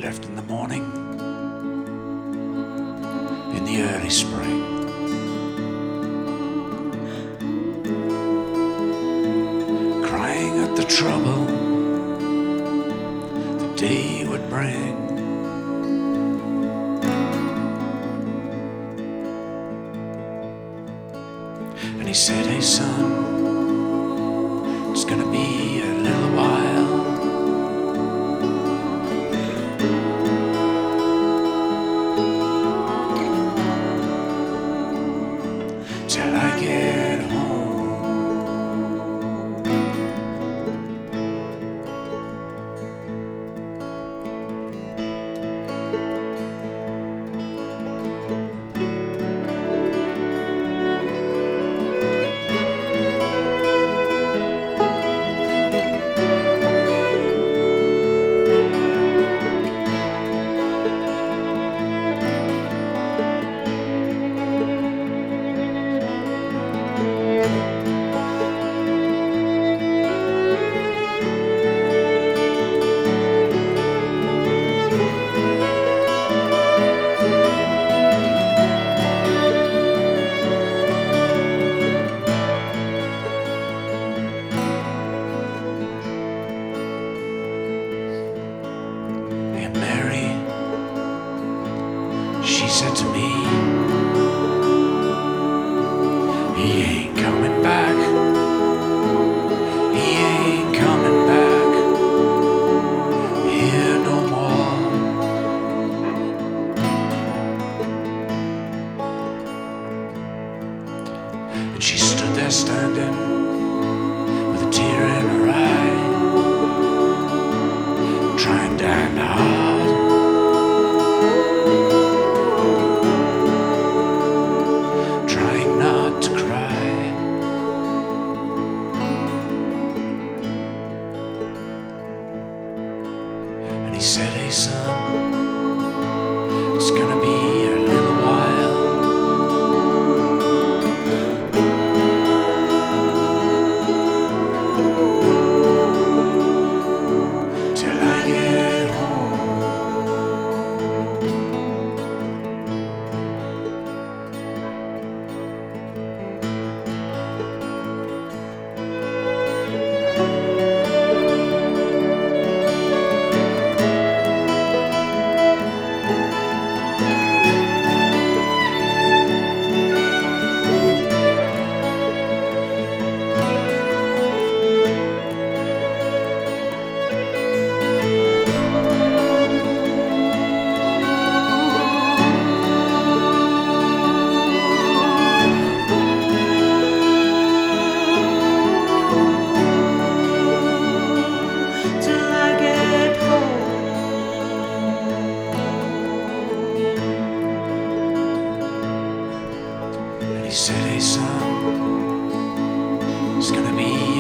left in the morning, in the early spring. Crying at the trouble the day would bring. And he said, "Hey son, it's gonna be a little while till I get home." Mary, she said to me, "He ain't coming back, he ain't coming back here no more." And she stood there standing with a tear in her eye, trying damn hard not to cry. And he said, "Hey son, it's gonna be a little while till I get home." He said, "Hey son, it's gonna be